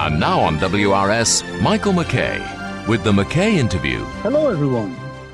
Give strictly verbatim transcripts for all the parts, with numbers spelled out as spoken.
And now on W R S, Michael McKay with the McKay Interview. Hello, everyone.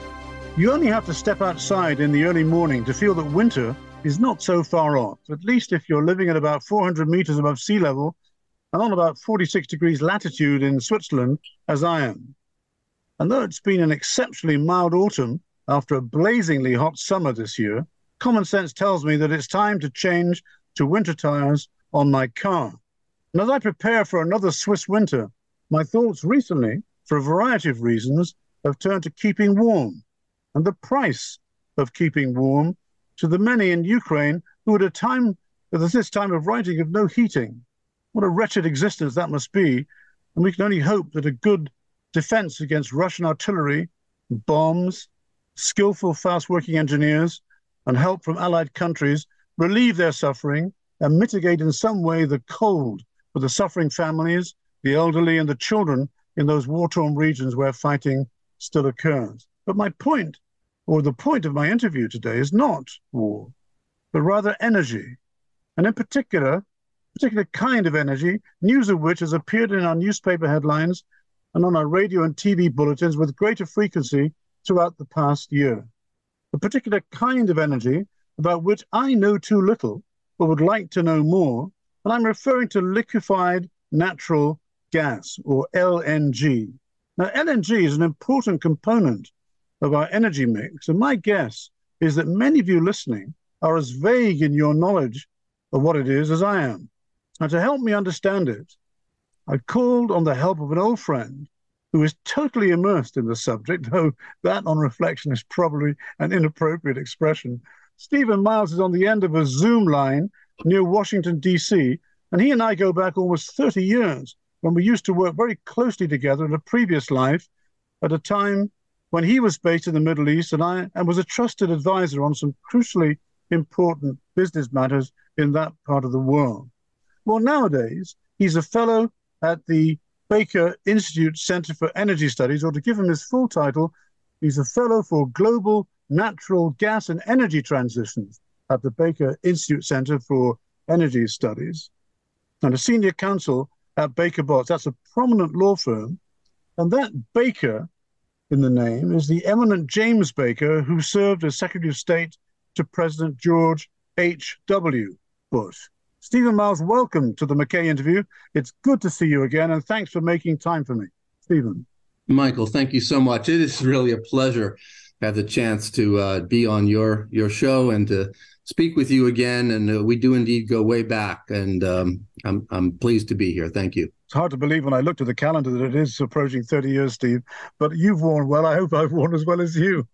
You only have to step outside in the early morning to feel that winter is not so far off, at least if you're living at about four hundred meters above sea level and on about forty-six degrees latitude in Switzerland, as I am. And though it's been an exceptionally mild autumn after a blazingly hot summer this year, common sense tells me that it's time to change to winter tires on my car. And as I prepare for another Swiss winter, my thoughts recently, for a variety of reasons, have turned to keeping warm and the price of keeping warm to the many in Ukraine who at a time, at this time of writing, have no heating. What a wretched existence that must be. And we can only hope that a good defense against Russian artillery, bombs, skillful, fast-working engineers, and help from allied countries relieve their suffering and mitigate in some way the cold for the suffering families, the elderly, and the children in those war-torn regions where fighting still occurs. But my point, or the point of my interview today, is not war, but rather energy, and in particular, a particular kind of energy, news of which has appeared in our newspaper headlines and on our radio and T V bulletins with greater frequency throughout the past year. A particular kind of energy about which I know too little, but would like to know more, and I'm referring to liquefied natural gas, or L N G. Now, L N G is an important component of our energy mix, and my guess is that many of you listening are as vague in your knowledge of what it is as I am. And to help me understand it, I called on the help of an old friend who is totally immersed in the subject, though that, on reflection, is probably an inappropriate expression. Stephen Miles is on the end of a Zoom line near Washington, D C, and he and I go back almost thirty years when we used to work very closely together in a previous life at a time when he was based in the Middle East and I and was a trusted advisor on some crucially important business matters in that part of the world. Well, nowadays, he's a fellow at the Baker Institute Center for Energy Studies, or to give him his full title, he's a fellow for Global Natural Gas and Energy Transitions at the Baker Institute Center for Energy Studies, and a senior counsel at Baker Botts. That's a prominent law firm. And that Baker in the name is the eminent James Baker, who served as Secretary of State to President George H W Bush. Stephen Miles, welcome to the McKay Interview. It's good to see you again, and thanks for making time for me. Stephen. Michael, thank you so much. It is really a pleasure to have the chance to uh, be on your your show and to speak with you again. And uh, we do indeed go way back, and um, I'm I'm pleased to be here. Thank you. It's hard to believe when I looked at the calendar that it is approaching thirty years, Steve, but you've worn well. I hope I've worn as well as you.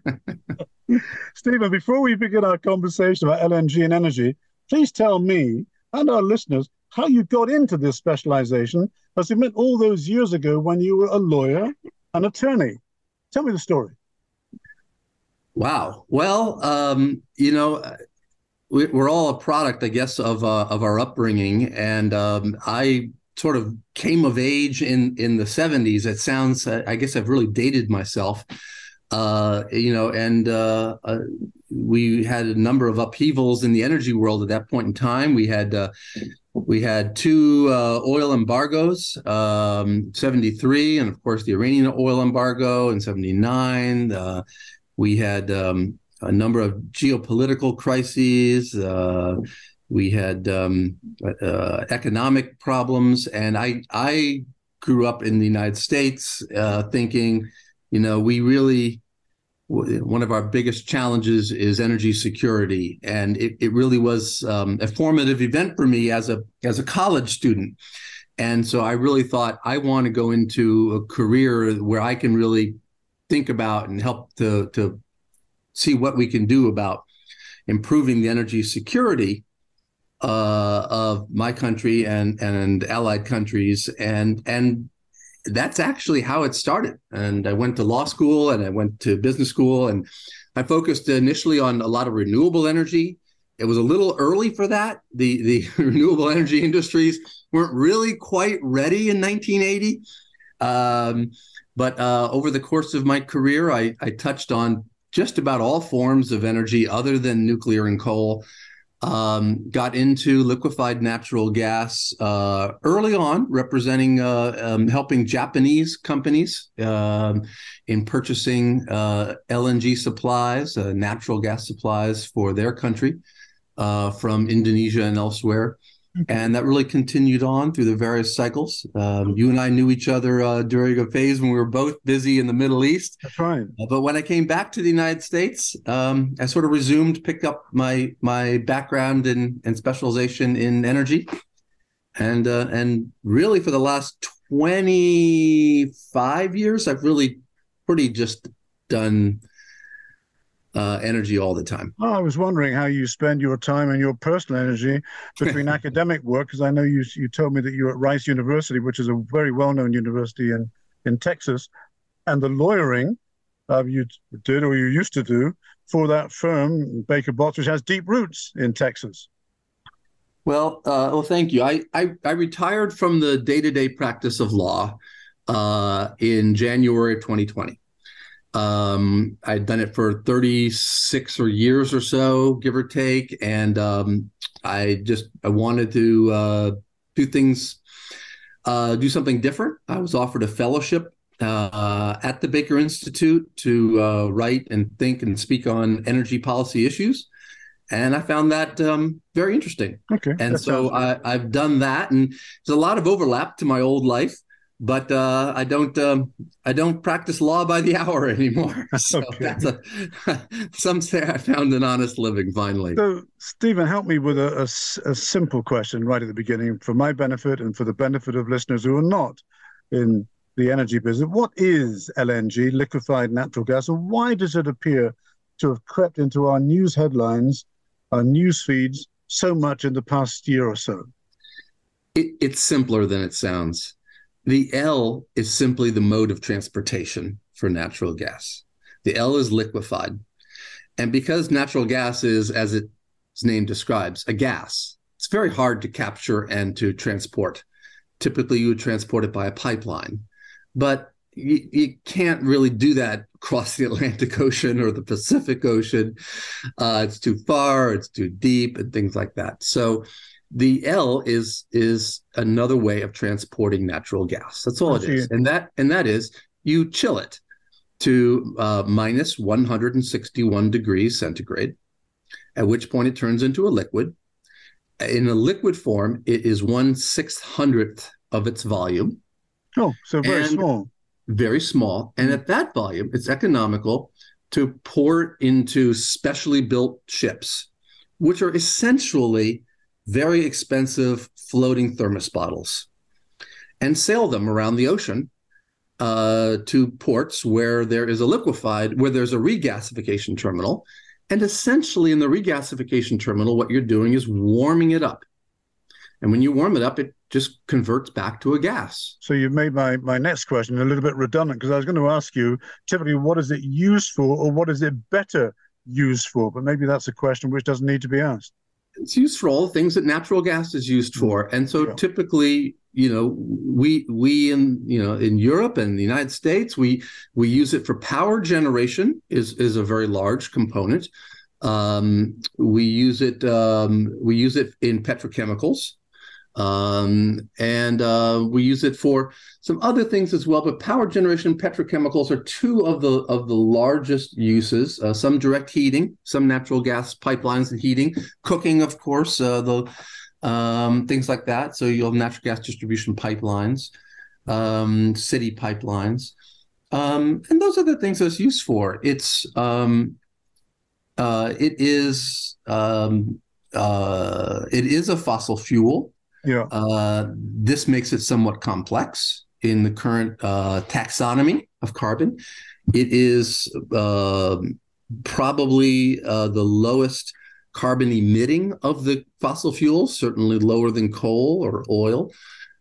Stephen, before we begin our conversation about L N G and energy, please tell me and our listeners how you got into this specialization, as you meant all those years ago when you were a lawyer and attorney. Tell me the story. Wow. Well, um, you know, we, we're all a product, I guess, of uh, of our upbringing, and um, I sort of came of age in in the seventies. It sounds, I guess, I've really dated myself. Uh, you know, and uh, uh, we had a number of upheavals in the energy world at that point in time. We had uh, we had two uh, oil embargoes, um, seventy-three, and of course the Iranian oil embargo in seventy-nine. Uh, we had um, a number of geopolitical crises. Uh, we had um, uh, economic problems, and I I grew up in the United States uh, thinking, you know, we really, one of our biggest challenges is energy security. And it, it really was um, a formative event for me as a as a college student. And so I really thought, I want to go into a career where I can really think about and help to, to see what we can do about improving the energy security uh, of my country and, and allied countries. And, and that's actually how it started. And I went to law school and I went to business school, and I focused initially on a lot of renewable energy. It was a little early for that. The, the renewable energy industries weren't really quite ready in nineteen eighty. Um, but uh, over the course of my career, I, I touched on just about all forms of energy other than nuclear and coal. Um, got into liquefied natural gas uh, early on, representing, uh, um, helping Japanese companies um, in purchasing uh, L N G supplies, uh, natural gas supplies for their country uh, from Indonesia and elsewhere. And that really continued on through the various cycles. Um, you and I knew each other uh, during a phase when we were both busy in the Middle East. That's right. Uh, but when I came back to the United States, um, I sort of resumed, picked up my my background in, and specialization in energy. And, uh, and really for the last twenty-five years, I've really pretty just done Uh, energy all the time. Oh, I was wondering how you spend your time and your personal energy between academic work, because I know you you told me that you're at Rice University, which is a very well-known university in, in Texas, and the lawyering uh, you did or you used to do for that firm, Baker Botts, which has deep roots in Texas. Well, uh, well, thank you. I, I, I retired from the day-to-day practice of law uh, in January of twenty twenty. Um, I'd done it for thirty-six or years or so, give or take. And um, I just, I wanted to uh, do things, uh, do something different. I was offered a fellowship uh, at the Baker Institute to uh, write and think and speak on energy policy issues. And I found that um, very interesting. Okay. And so I, I've done that. And there's a lot of overlap to my old life. But uh, I don't um, I don't practice law by the hour anymore. So Okay. that's a, some say I found an honest living finally. So, Stephen, help me with a, a, a simple question right at the beginning for my benefit and for the benefit of listeners who are not in the energy business. What is L N G, liquefied natural gas, and why does it appear to have crept into our news headlines, our news feeds so much in the past year or so? It, it's simpler than it sounds. The L is simply the mode of transportation for natural gas. The L is liquefied. And because natural gas is, as its name describes, a gas, it's very hard to capture and to transport. Typically, you would transport it by a pipeline. But you, you can't really do that across the Atlantic Ocean or the Pacific Ocean. Uh, it's too far, it's too deep, and things like that. So the L is is another way of transporting natural gas. That's all it is. And that and that is you chill it to uh, minus one hundred sixty-one degrees centigrade, at which point it turns into a liquid. In a liquid form, it is one six hundredth of its volume. Oh, so very small. Very small. And at that volume, it's economical to pour it into specially built ships, which are essentially very expensive floating thermos bottles, and sail them around the ocean uh, to ports where there is a liquefied, where there's a regasification terminal. And essentially in the regasification terminal, what you're doing is warming it up. And when you warm it up, it just converts back to a gas. So you've made my, my next question a little bit redundant, because I was going to ask you, typically, what is it used for, or what is it better used for? But maybe that's a question which doesn't need to be asked. It's used for all the things that natural gas is used for. And so yeah. typically, you know, we we in you know in Europe and the United States, we we use it for power generation is is a very large component. Um, we use it um, we use it in petrochemicals. Um, and uh, we use it for some other things as well, but power generation, petrochemicals are two of the of the largest uses. Uh, some direct heating, some natural gas pipelines and heating, cooking, of course, uh, the um, things like that. So you'll have natural gas distribution pipelines, um, city pipelines, um, and those are the things that it's used for. It's um, uh, it is um, uh, it is a fossil fuel. Yeah. Uh, this makes it somewhat complex in the current uh, taxonomy of carbon. It is uh, probably uh, the lowest carbon emitting of the fossil fuels, certainly lower than coal or oil.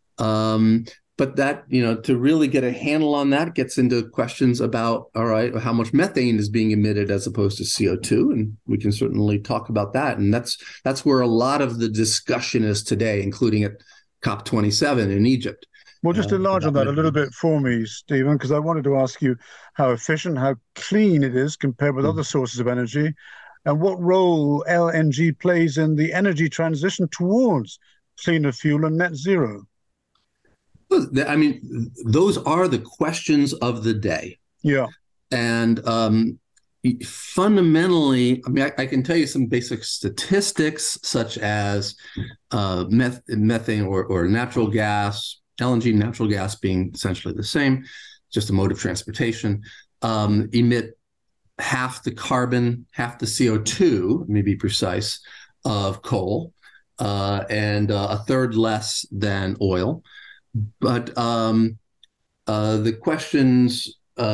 Um, but that, you know, to really get a handle on that gets into questions about, all right, how much methane is being emitted as opposed to C O two. And we can certainly talk about that. And that's that's where a lot of the discussion is today, including at COP twenty-seven in Egypt. Well, just enlarge uh, on that a little bit for me, Stephen, because I wanted to ask you how efficient, how clean it is compared with mm-hmm. other sources of energy. and what role L N G plays in the energy transition towards cleaner fuel and net zero? I mean, those are the questions of the day. Yeah. And um, fundamentally, I mean, I, I can tell you some basic statistics, such as uh, meth- methane or, or natural gas, L N G, natural gas being essentially the same, just a mode of transportation, um, emit half the carbon, half the C O two, let me be precise, of coal, uh, and uh, a third less than oil. But um, uh, the questions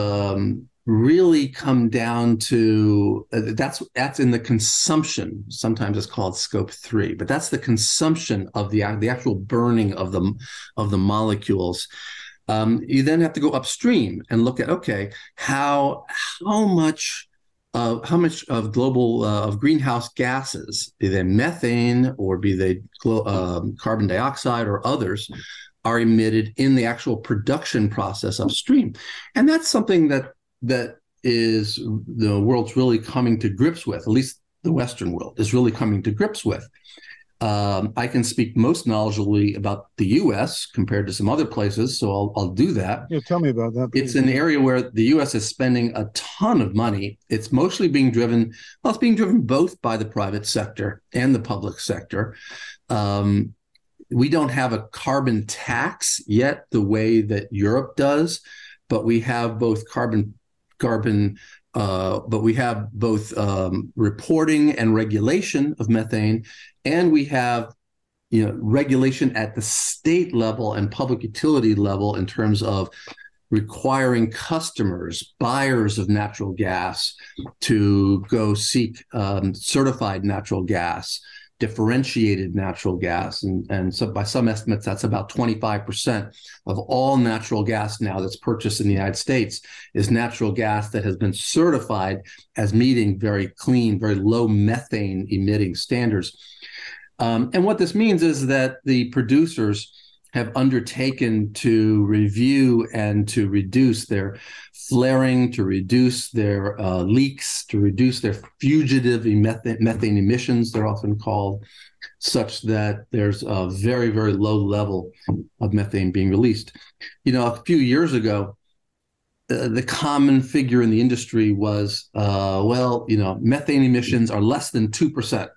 um, really come down to uh, that's that's in the consumption. Sometimes it's called scope three, but that's the consumption of the the actual burning of the of the molecules. Um, you then have to go upstream and look at, okay, how how much uh, how much of global uh, of greenhouse gases, be they methane or be they uh, carbon dioxide or others, are emitted in the actual production process upstream. And that's something that that is the world's really coming to grips with, at least the Western world is really coming to grips with. Um, I can speak most knowledgeably about the U S compared to some other places, so I'll, I'll do that. Yeah, tell me about that, please. It's an area where the U S is spending a ton of money. It's mostly being driven, well, it's being driven both by the private sector and the public sector. Um, we don't have a carbon tax yet the way that Europe does, but we have both carbon carbon Uh, but we have both um, reporting and regulation of methane, and we have, you know, regulation at the state level and public utility level in terms of requiring customers, buyers of natural gas, to go seek um, certified natural gas, differentiated natural gas. And, and so by some estimates, that's about twenty-five percent of all natural gas now that's purchased in the United States is natural gas that has been certified as meeting very clean, very low methane emitting standards. Um, and what this means is that the producers have undertaken to review and to reduce their flaring, to reduce their uh, leaks, to reduce their fugitive methane, methane emissions, they're often called, such that there's a very, very low level of methane being released. You know, a few years ago, uh, the common figure in the industry was, uh, well, you know, methane emissions are less than two percent.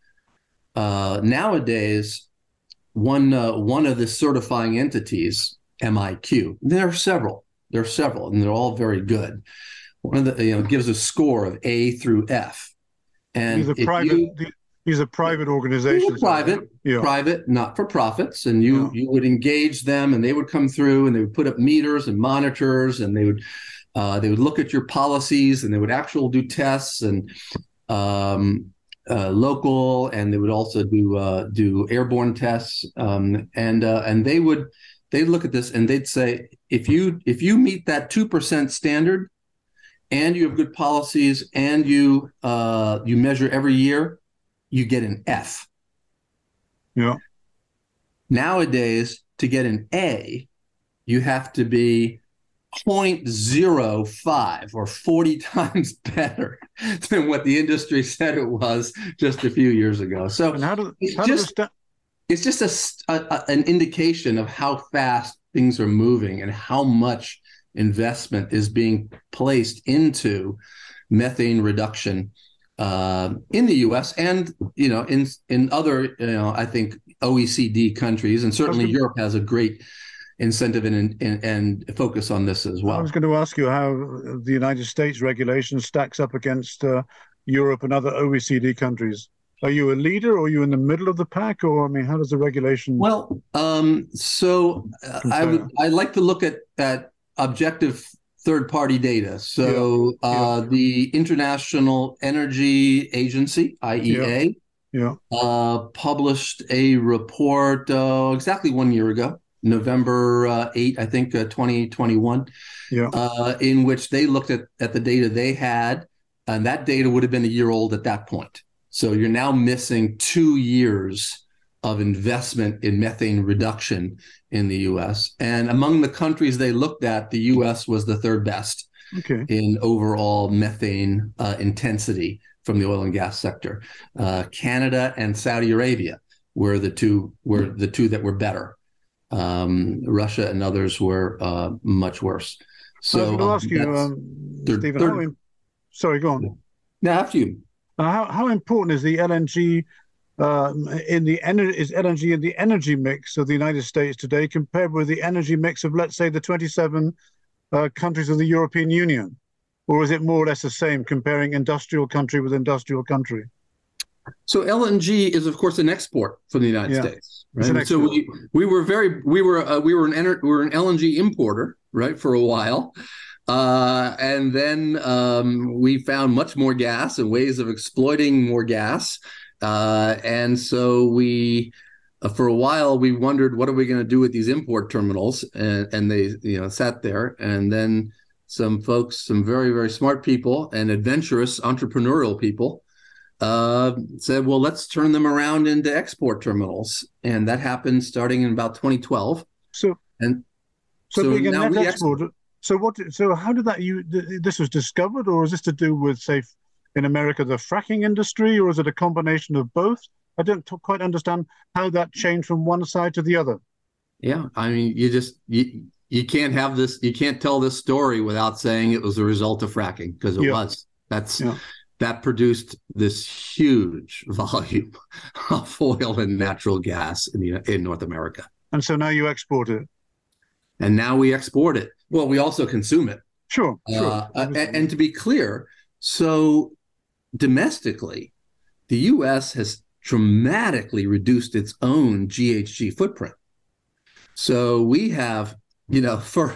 Uh, nowadays, One uh, one of the certifying entities, M I Q, there are several, there are several, and they're all very good. One of the, you know, gives a score of A through F. And these are private. You, these are private organizations. Private, yeah. private, not for profits, and you yeah. you would engage them, and they would come through, and they would put up meters and monitors, and they would uh, they would look at your policies, and they would actually do tests and. Um, Uh, local, and they would also do uh, do airborne tests, um, and uh, and they would they'd look at this and they'd say, if you if you meet that two percent standard, and you have good policies, and you uh, you measure every year, you get an F. Yeah. Nowadays, to get an A, you have to be zero point zero five or forty times better than what the industry said it was just a few years ago. So and how do, it's, how just, sta- it's just a, a, an indication of how fast things are moving and how much investment is being placed into methane reduction uh, in the U S and, you know, in in other, you know, I think O E C D countries, and certainly okay. Europe has a great incentive and, and and focus on this as well. I was going to ask you how the United States regulation stacks up against uh, Europe and other O E C D countries. Are you a leader, or are you in the middle of the pack, or I mean, how does the regulation? Well, um, so uh, I would I like to look at at objective third-party data. So yeah. Uh, yeah. the International Energy Agency, I E A, yeah. Yeah. Uh, published a report uh, exactly one year ago. November uh, eighth, I think, uh, twenty twenty-one, yeah. uh, in which they looked at, at the data they had, and that data would have been a year old at that point. So you're now missing two years of investment in methane reduction in the U S. And among the countries they looked at, the U S was the third best okay. in overall methane uh, intensity from the oil and gas sector. Uh, Canada and Saudi Arabia were the two were the two that were better. Um, Russia and others were uh, much worse. So I was going to um, ask you, um, third, Stephen. third, How im- sorry, go on. Now, after you. Uh, how how important is the L N G uh, in the energy is L N G in the energy mix of the United States today compared with the energy mix of, let's say, the twenty-seven uh, countries of the European Union, or is it more or less the same comparing industrial country with industrial country? So L N G is, of course, an export from the United Yeah. States, right? So export. we we were very we were uh, we were an ener- we were an L N G importer, right, for a while, uh, and then um, we found much more gas and ways of exploiting more gas, uh, and so we. Uh, for a while, we wondered, what are we going to do with these import terminals? And, and they, you know, sat there. And then some folks, some very, very smart people and adventurous entrepreneurial people uh, said, well, let's turn them around into export terminals. And that happened starting in about twenty twelve. So, and so, so being a now net we export. export. So what? So how did that? You this was discovered, or is this to do with, say, in America, the fracking industry, or is it a combination of both? I don't t- quite understand how that changed from one side to the other. Yeah, I mean, you just you you can't have this. You can't tell this story without saying it was a result of fracking, because it Yeah. was. That's Yeah. that produced this huge volume of oil and natural gas in the in North America. And so now you export it. And now we export it. Well, we also consume it. Sure, sure. Uh, and, and to be clear, so domestically, the U S has dramatically reduced its own G H G footprint. So we have, you know, for,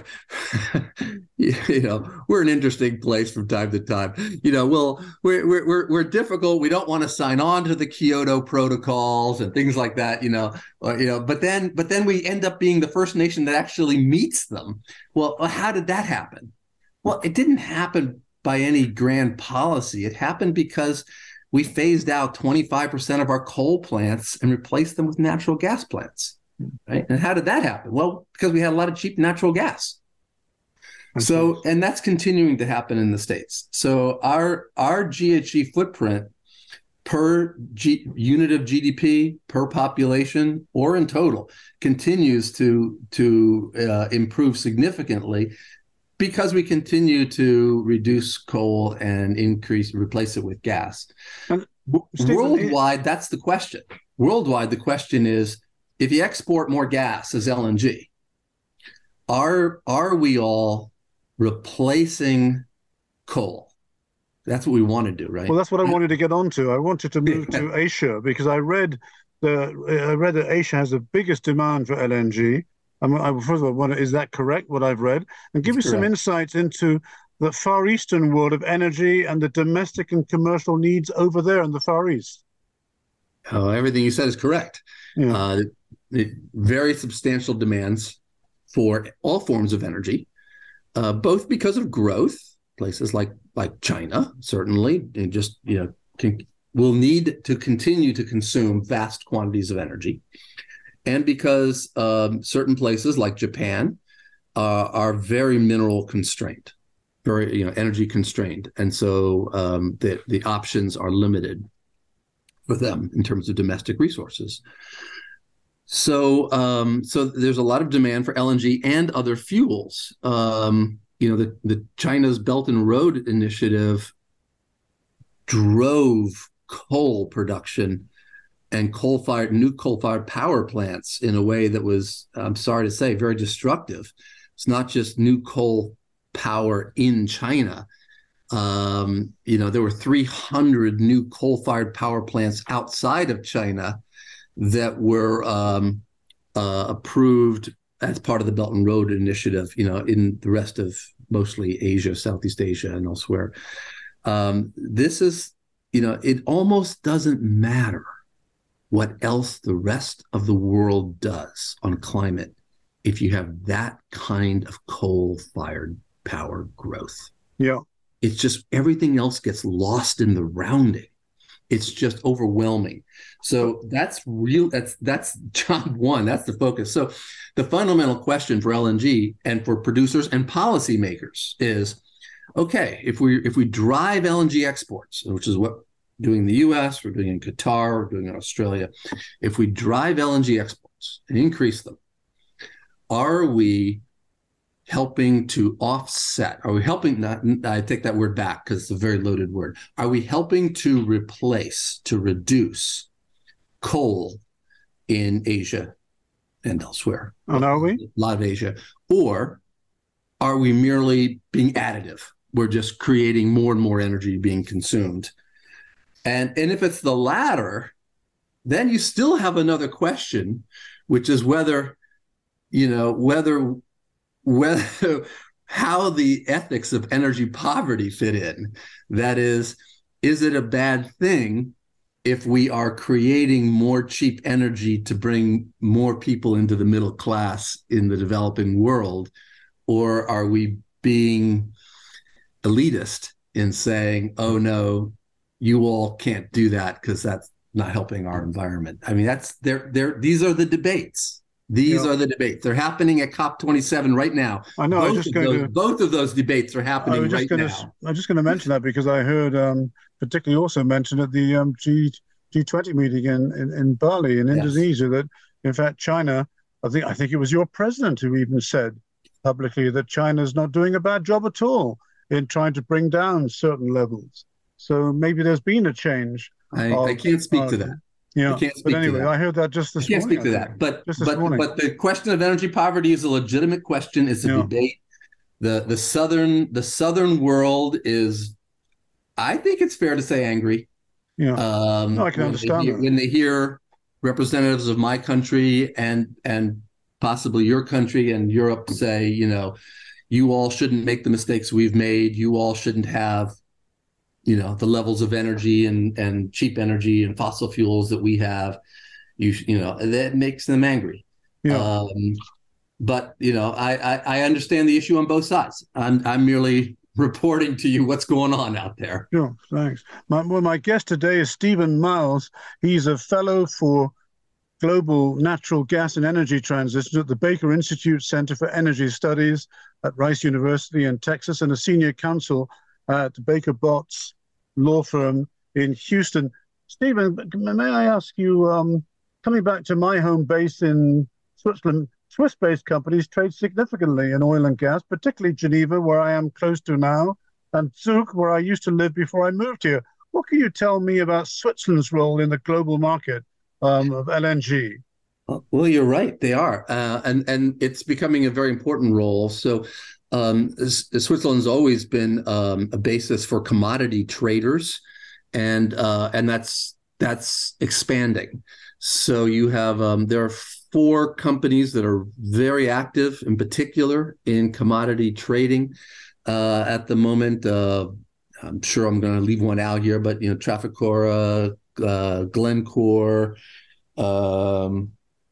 you know, we're an interesting place from time to time. You know, well, we're, we're, we're difficult. We don't want to sign on to the Kyoto protocols and things like that, you know, uh, you know, but then, but then we end up being the first nation that actually meets them. Well, how did that happen? Well, it didn't happen by any grand policy. It happened because we phased out twenty-five percent of our coal plants and replaced them with natural gas plants. Right? And how did that happen? Well, because we had a lot of cheap natural gas. Okay. So, and that's continuing to happen in the States. So our our G H G footprint per G, unit of G D P, per population, or in total, continues to, to uh, improve significantly, because we continue to reduce coal and increase, replace it with gas. And Stephen, worldwide, that's the question. Worldwide, the question is, if you export more gas as L N G, are, are we all replacing coal? That's what we want to do, right? Well, that's what I wanted to get onto. I wanted to move to Asia, because I read the I read that Asia has the biggest demand for L N G. I'm, I, first of all, wonder, is that correct, what I've read? And give That's me some correct. insights into the Far Eastern world of energy and the domestic and commercial needs over there in the Far East. Oh, everything you said is correct. Yeah. Uh, the very substantial demands for all forms of energy, uh, both because of growth. Places like like China, certainly, and just you know can, will need to continue to consume vast quantities of energy. And because um, certain places like Japan uh, are very mineral constrained, very you know energy constrained, and so um, the the options are limited for them in terms of domestic resources. So um, so there's a lot of demand for L N G and other fuels. Um, you know, the the China's Belt and Road Initiative drove coal production and coal-fired, new coal-fired power plants in a way that was, I'm sorry to say, very destructive. It's not just new coal power in China. Um, you know, there were three hundred new coal-fired power plants outside of China that were um, uh, approved as part of the Belt and Road Initiative, you know, in the rest of mostly Asia, Southeast Asia, and elsewhere. Um, this is, you know, it almost doesn't matter what else the rest of the world does on climate if you have that kind of coal-fired power growth. Yeah. It's just everything else gets lost in the rounding. It's just overwhelming. So that's real. That's that's job one. That's the focus. So the fundamental question for L N G and for producers and policymakers is, okay, if we if we drive L N G exports, which is what doing in the U S, we're doing in Qatar, we're doing in Australia. If we drive L N G exports and increase them, are we helping to offset? Are we helping, not, I take that word back because it's a very loaded word. Are we helping to replace, to reduce coal in Asia and elsewhere? And are we? A lot of Asia. Or are we merely being additive? We're just creating more and more energy being consumed. And, and if it's the latter, then you still have another question, which is whether, you know, whether, whether, how the ethics of energy poverty fit in. That is, is it a bad thing if we are creating more cheap energy to bring more people into the middle class in the developing world? Or are we being elitist in saying, oh, no, you all can't do that because that's not helping our environment? I mean, that's they're, they're, these are the debates. These yeah. are the debates. They're happening at COP twenty-seven right now. I know. Both, I was just of going those, to, both of those debates are happening right gonna, now. I'm just going to mention that because I heard um, particularly also mentioned at the um, G, G20 meeting in, in, in Bali, in Indonesia, yes. that, in fact, China, I think, I think it was your president who even said publicly that China's not doing a bad job at all in trying to bring down certain levels. So maybe there's been a change. I, of, I can't speak uh, to that. Yeah, I can't speak but anyway, to that. I heard that just this I can't morning. speak to that. But but morning. but the question of energy poverty is a legitimate question. It's a yeah. debate. The the southern the southern world is, I think it's fair to say, angry. Yeah, um, no, I can when understand they hear, that. when they hear representatives of my country and and possibly your country and Europe say, you know, you all shouldn't make the mistakes we've made. You all shouldn't have, you know, the levels of energy and, and cheap energy and fossil fuels that we have. You you know, that makes them angry. Yeah. Um, but, you know, I, I, I understand the issue on both sides. I'm I'm merely reporting to you what's going on out there. Sure, thanks. My, well, my guest today is Stephen Miles. He's a fellow for Global Natural Gas and Energy Transitions at the Baker Institute Center for Energy Studies at Rice University in Texas, and a senior counsel at Baker Botts law firm in Houston. Stephen, may I ask you, um, coming back to my home base in Switzerland, Swiss-based companies trade significantly in oil and gas, particularly Geneva, where I am close to now, and Zug, where I used to live before I moved here. What can you tell me about Switzerland's role in the global market um, of L N G? Well, you're right. They are. Uh, and, and it's becoming a very important role. So um, Switzerland's always been um, a basis for commodity traders, and uh, and that's that's expanding. So you have um, there are four companies that are very active, in particular in commodity trading uh, at the moment. Uh, I'm sure I'm going to leave one out here, but you know, Trafigura, uh, Glencore, um,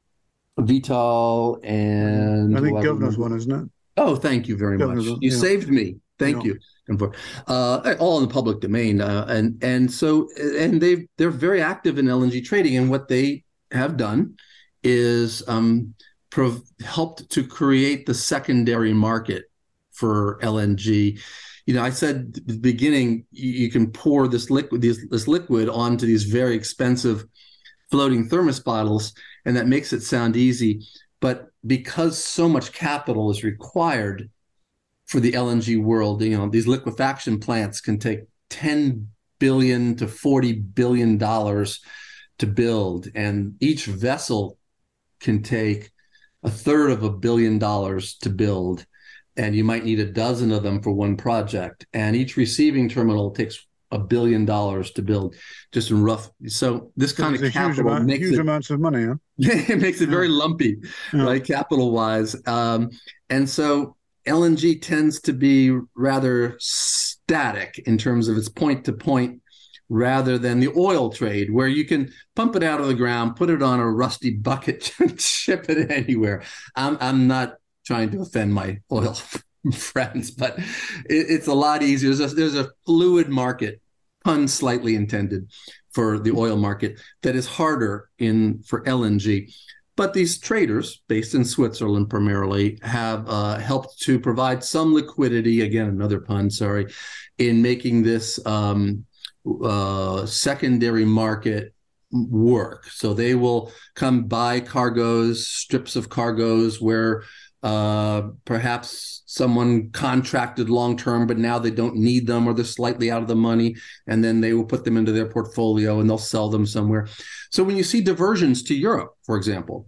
Vital, and I think oh, Governor's one, isn't it? Oh, thank you very Governor's much. One, you yeah. saved me. Thank yeah. you. Uh, all in the public domain, uh, and and so and they they're very active in L N G trading, and what they have done is um, prov- helped to create the secondary market for L N G. You know, I said at the beginning, you, you can pour this liquid this, this liquid onto these very expensive floating thermos bottles, and that makes it sound easy. But because so much capital is required for the L N G world, you know, these liquefaction plants can take ten billion to forty billion dollars to build, and each vessel can take a third of a billion dollars to build, and you might need a dozen of them for one project. And each receiving terminal takes a billion dollars to build, just in rough. So this kind of capital huge, amount, makes huge it, amounts of money. Huh? it makes it very lumpy, yeah. right, capital wise. Um, and so L N G tends to be rather static in terms of its point to point, rather than the oil trade, where you can pump it out of the ground, put it on a rusty bucket, and ship it anywhere. I'm I'm not trying to offend my oil friends, but it, it's a lot easier. There's a, there's a fluid market, pun slightly intended, for the oil market that is harder in for L N G. But these traders, based in Switzerland primarily, have uh, helped to provide some liquidity, again, another pun, sorry, in making this um, uh, secondary market work. So they will come buy cargoes, strips of cargoes where uh, perhaps someone contracted long-term, but now they don't need them or they're slightly out of the money, and then they will put them into their portfolio and they'll sell them somewhere. So when you see diversions to Europe, for example,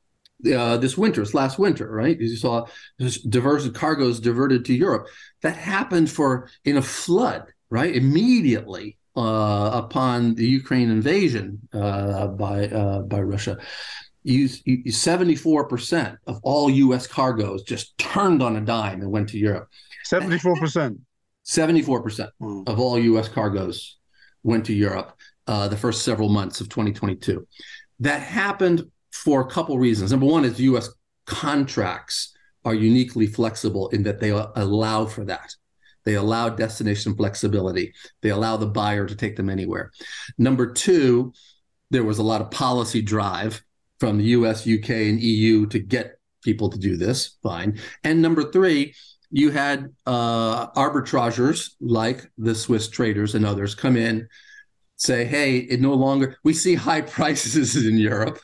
uh, this winter, this last winter, right? You saw diversion cargoes diverted to Europe. That happened for in a flood, right? Immediately uh, upon the Ukraine invasion uh, by uh, by Russia. You, you, seventy-four percent of all U S cargoes just turned on a dime and went to Europe. seventy-four percent. seventy-four percent mm. of all U S cargoes went to Europe uh, the first several months of twenty twenty-two. That happened for a couple reasons. Number one is U S contracts are uniquely flexible in that they allow for that. They allow destination flexibility. They allow the buyer to take them anywhere. Number two, there was a lot of policy drive from the U S, U K, and E U to get people to do this, fine. And number three, you had uh, arbitrageurs like the Swiss traders and others come in, say, hey, it no longer, we see high prices in Europe.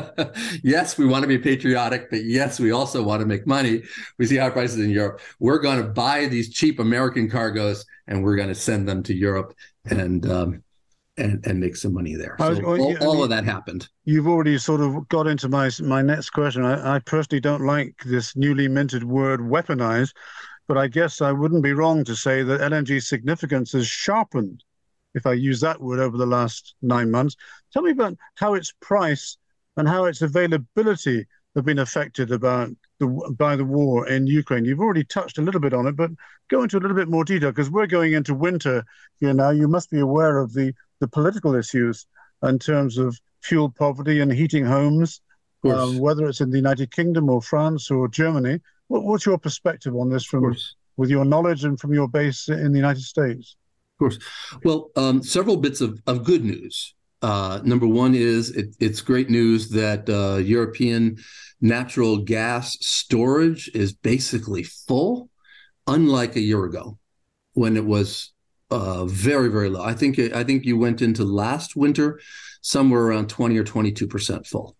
Yes, we want to be patriotic, but yes, we also want to make money. We see high prices in Europe. We're going to buy these cheap American cargoes and we're going to send them to Europe and um, And, and make some money there. So was, well, all, you, all you, of that happened. You've already sort of got into my my next question. I, I personally don't like this newly minted word weaponized, but I guess I wouldn't be wrong to say that L N G's significance has sharpened, if I use that word, over the last nine months. Tell me about how its price and how its availability have been affected about the, by the war in Ukraine. You've already touched a little bit on it, but go into a little bit more detail, because we're going into winter here now. You must be aware of the the political issues in terms of fuel poverty and heating homes, um, whether it's in the United Kingdom or France or Germany. What, what's your perspective on this from with your knowledge and from your base in the United States? Of course. Well, um, several bits of, of good news. Uh, number one is it, it's great news that uh, European natural gas storage is basically full, unlike a year ago when it was Uh, very, very low. I think I think you went into last winter somewhere around twenty or twenty-two percent full.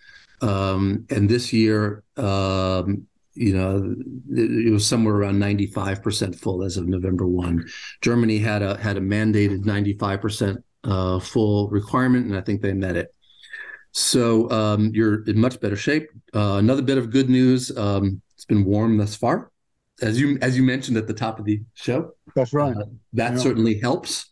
Um, and this year, um, you know, it, it was somewhere around ninety-five percent full as of November first. Germany had a had a mandated ninety-five percent uh, full requirement, and I think they met it. So um, you're in much better shape. Uh, another bit of good news, um, it's been warm thus far. As you as you mentioned at the top of the show. That's right. Uh, that yeah. certainly helps.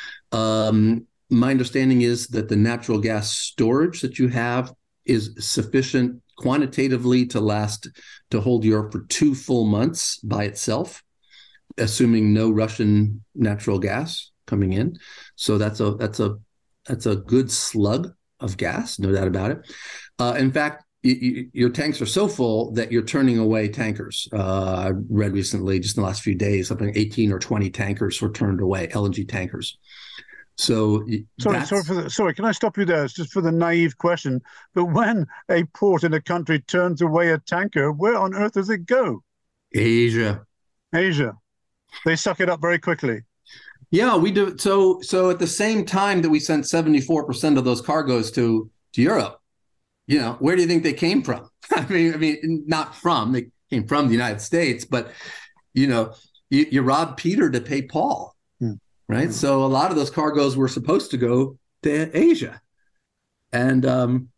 Um, my understanding is that the natural gas storage that you have is sufficient quantitatively to last, to hold Europe for two full months by itself, assuming no Russian natural gas coming in. So that's a that's a that's a good slug of gas, no doubt about it. Uh, in fact, You, your tanks are so full that you're turning away tankers. Uh, I read recently, just in the last few days, something eighteen or twenty tankers were turned away, L N G tankers. So, sorry, sorry, for the, sorry, can I stop you there? It's just for the naive question. But when a port in a country turns away a tanker, where on earth does it go? Asia. Asia. They suck it up very quickly. Yeah, we do. So, so at the same time that we sent seventy-four percent of those cargoes to to Europe, you know, where do you think they came from? I mean, I mean, not from, they came from the United States, but, you know, you, you rob Peter to pay Paul, mm. right? Mm. So a lot of those cargoes were supposed to go to Asia. And um,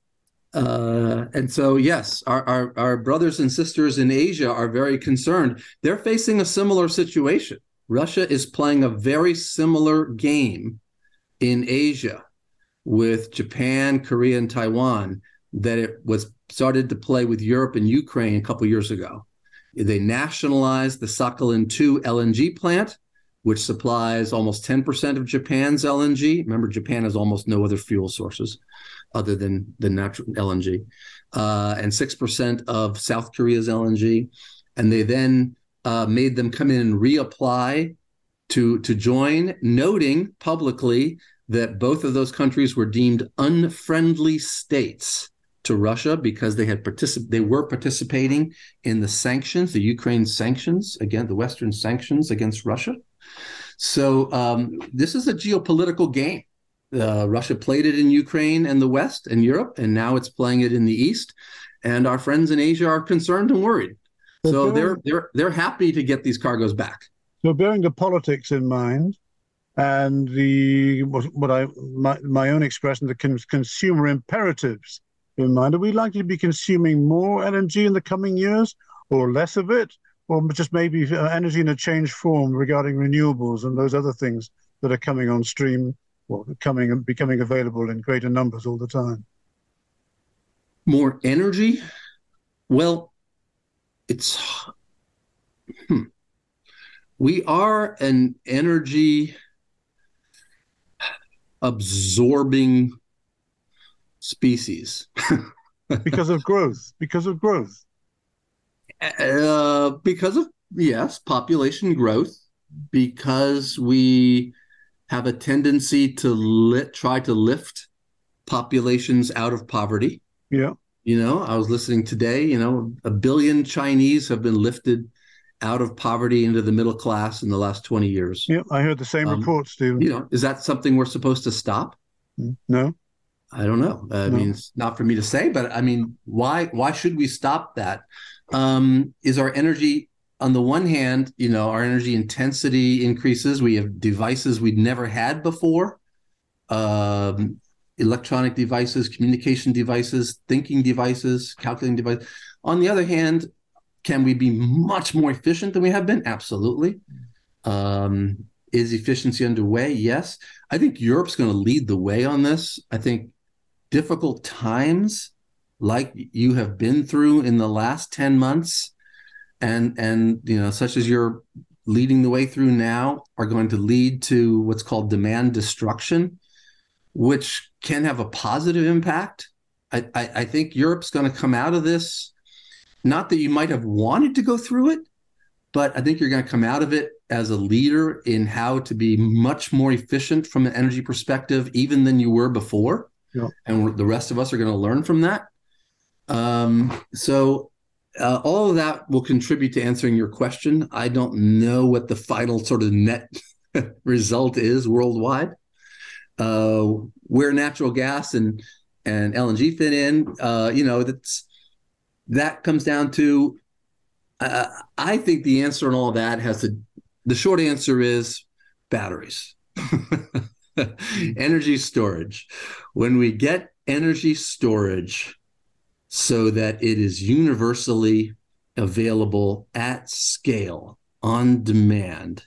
uh, and so, yes, our, our, our brothers and sisters in Asia are very concerned. They're facing a similar situation. Russia is playing a very similar game in Asia with Japan, Korea, and Taiwan that it was started to play with Europe and Ukraine a couple of years ago. They nationalized the Sakhalin two L N G plant, which supplies almost ten percent of Japan's L N G. Remember, Japan has almost no other fuel sources other than the natural L N G, uh, and six percent of South Korea's L N G. And they then uh, made them come in and reapply to, to join, noting publicly that both of those countries were deemed unfriendly states to Russia because they had particip- they were participating in the sanctions, the Ukraine sanctions, again, the Western sanctions against Russia. So um, this is a geopolitical game. Uh, Russia played it in Ukraine and the West and Europe, and now it's playing it in the East. And our friends in Asia are concerned and worried. So, so they're they're they're happy to get these cargoes back. So bearing the politics in mind, and the what I my, my own expression, the con- consumer imperatives in mind, are we likely to be consuming more L N G in the coming years, or less of it, or just maybe uh, energy in a changed form regarding renewables and those other things that are coming on stream, or coming and becoming available in greater numbers all the time? More energy? Well, it's hmm. we are an energy absorbing species. Because of growth, because of growth. Uh, because of, yes, population growth, because we have a tendency to lit, try to lift populations out of poverty. Yeah. You know, I was listening today, you know, a billion Chinese have been lifted out of poverty into the middle class in the last twenty years. Yeah, I heard the same um, report, Stephen. You know, is that something we're supposed to stop? No. I don't know. I no. mean, it's not for me to say, but I mean, why why should we stop that? Um, is our energy, on the one hand, you know, our energy intensity increases. We have devices we'd never had before, um, electronic devices, communication devices, thinking devices, calculating devices. On the other hand, can we be much more efficient than we have been? Absolutely. Um, is efficiency underway? Yes. I think Europe's going to lead the way on this. I think difficult times like you have been through in the last ten months and, and you know, such as you're leading the way through now, are going to lead to what's called demand destruction, which can have a positive impact. I, I, I think Europe's going to come out of this. Not that you might have wanted to go through it, but I think you're going to come out of it as a leader in how to be much more efficient from an energy perspective, even than you were before. Yeah. And the rest of us are going to learn from that. Um, so uh, all of that will contribute to answering your question. I don't know what the final sort of net result is worldwide. Uh, where natural gas and, and L N G fit in, uh, you know, that's that comes down to, uh, I think the answer on all of that has to, the short answer is batteries. Energy storage. When we get energy storage so that it is universally available at scale, on demand,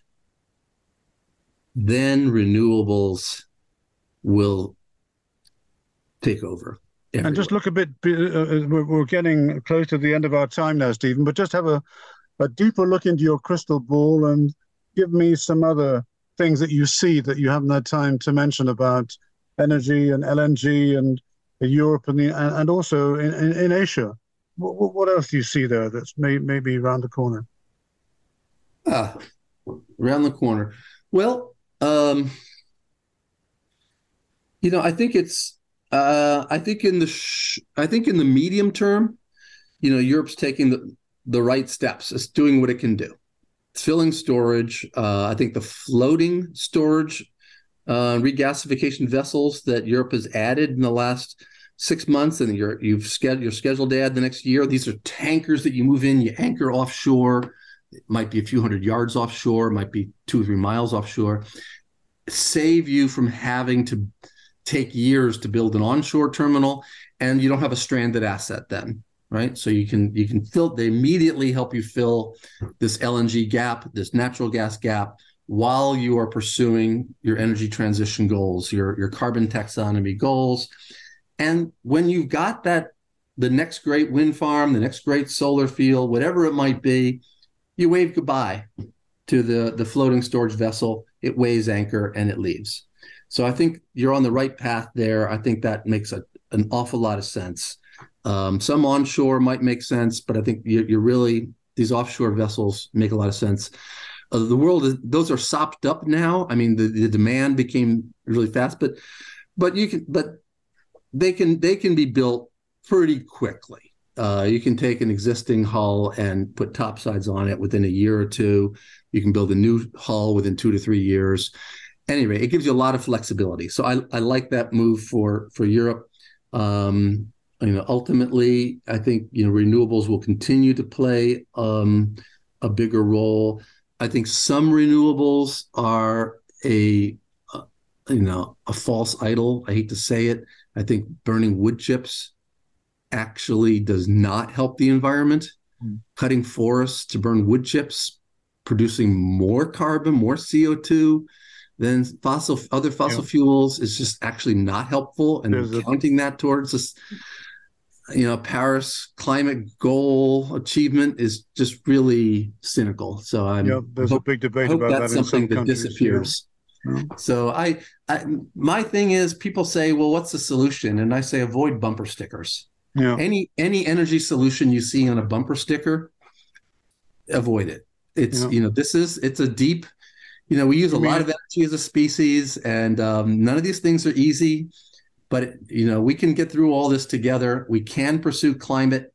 then renewables will take over. Everywhere. And just look a bit, uh, we're getting close to the end of our time now, Stephen, but just have a, a deeper look into your crystal ball and give me some other things that you see that you haven't had time to mention about energy and L N G and Europe and, the, and also in, in, in Asia. What, what else do you see there that's may, maybe around the corner? Ah, around the corner. Well, um, you know, I think it's, Uh, I think in the sh- I think in the medium term, you know, Europe's taking the, the right steps. It's doing what it can do. It's filling storage. Uh, I think the floating storage uh, regasification vessels that Europe has added in the last six months, and you're you've scheduled you're scheduled to add the next year. These are tankers that you move in, you anchor offshore. It might be a few hundred yards offshore, it might be two or three miles offshore. Save you from having to take years to build an onshore terminal, and you don't have a stranded asset then, right? So you can you can fill, they immediately help you fill this L N G gap, this natural gas gap, while you are pursuing your energy transition goals, your, your carbon taxonomy goals. And when you've got that, the next great wind farm, the next great solar field, whatever it might be, you wave goodbye to the, the floating storage vessel, it weighs anchor, and it leaves. So I think you're on the right path there. I think that makes a, an awful lot of sense. Um, some onshore might make sense, but I think you're, you're really, these offshore vessels make a lot of sense. Uh, the world, is, those are sopped up now. I mean, the, the demand became really fast, but but you can, but they can they can be built pretty quickly. Uh, you can take an existing hull and put topsides on it within a year or two. You can build a new hull within two to three years. Anyway, it gives you a lot of flexibility. So I, I like that move for, for Europe. Um, you know, ultimately, I think, you know, renewables will continue to play um, a bigger role. I think some renewables are a, uh, you know, a false idol. I hate to say it. I think burning wood chips actually does not help the environment. Mm. Cutting forests to burn wood chips, producing more carbon, more C O two than fossil other fossil yeah. fuels is just actually not helpful. And There's counting a... that towards this, you know, Paris climate goal achievement is just really cynical. So I'm yeah, there's hope, a big debate hope about that's that in something some that countries, disappears. Yeah. Yeah. So I, I, my thing is, people say, well, what's the solution? And I say, avoid bumper stickers. Yeah. Any any energy solution you see on a bumper sticker, avoid it. It's, yeah. you know, this is, it's a deep, you know, we use a lot of energy as a species, and um, none of these things are easy, but, you know, we can get through all this together. We can pursue climate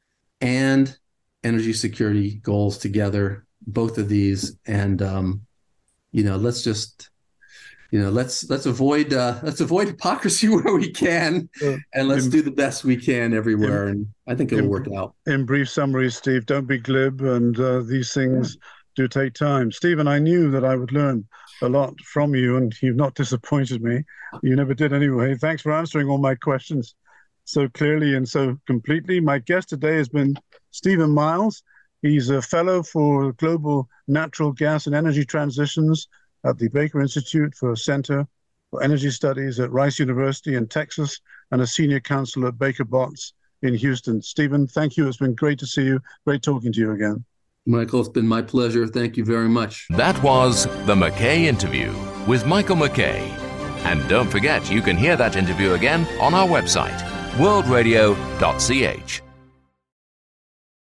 and energy security goals together, both of these. And, um, you know, let's just, you know, let's let's avoid uh, let's avoid hypocrisy where we can, uh, and let's in, do the best we can everywhere. In, and I think it'll in, work out. In brief summary, Steve, don't be glib, and uh, these things yeah. do take time. Stephen, I knew that I would learn a lot from you, and you've not disappointed me. You never did anyway. Thanks for answering all my questions so clearly and so completely. My guest today has been Stephen Miles. He's a fellow for Global Natural Gas and Energy Transitions at the Baker Institute for Center for Energy Studies at Rice University in Texas, and a senior counsel at Baker Botts in Houston. Stephen, thank you. It's been great to see you. Great talking to you again. Michael, it's been my pleasure. Thank you very much. That was the McKay Interview with Michael McKay. And don't forget, you can hear that interview again on our website, world radio dot c h.